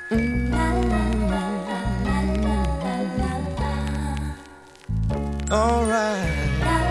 Alright.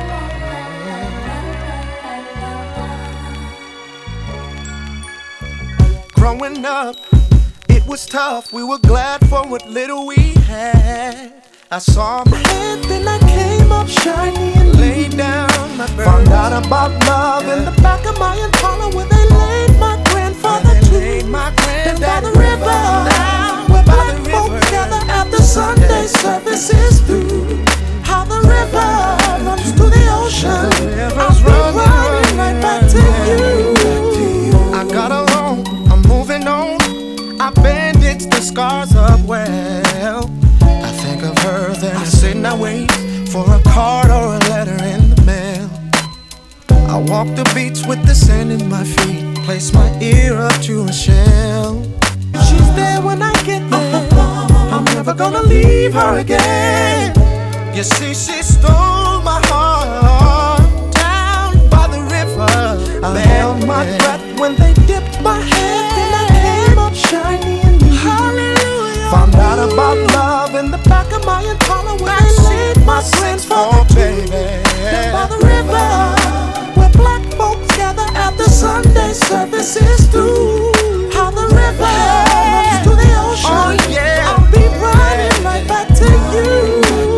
Growing up, it was tough. We were glad for what little we had. I saw my head, then I came up shiny and laid down my burden. Found out about love in the back of my Impala, where they laid my grandfather to. Then by the river, where black folks gather after Sunday service is through. How the river runs to the ocean, I'll be running right back to you. I got along, I'm moving on. I bandaged the scars up well. I think of her, then I sit and I wait for a card or a letter in the mail. I walk the beach with the sand in my feet, place my ear up to a shell. She's there when I get there, I'm never gonna leave her again. You see, she stole my heart down by the river. I held my breath when they dipped my head, then I came up shiny and new. Hallelujah. Found out about love in the back of my Impala, where they laid my sins for baby. Then by the river, where black folks gather after Sunday service is through. How the river runs to the ocean. Oh, yeah. I'll be running right back to you.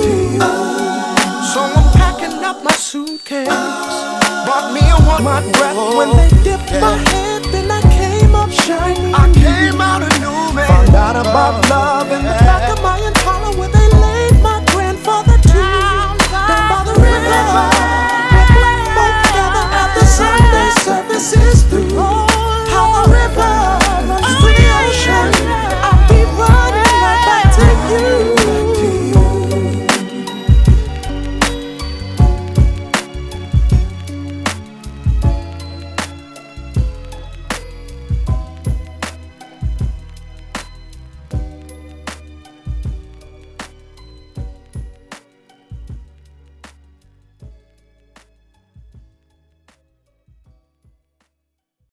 So I'm packing up my suitcase. Bought me a one. My breath when they dipped my head, then I came up shiny. I came out a new man. Found out about love in the back of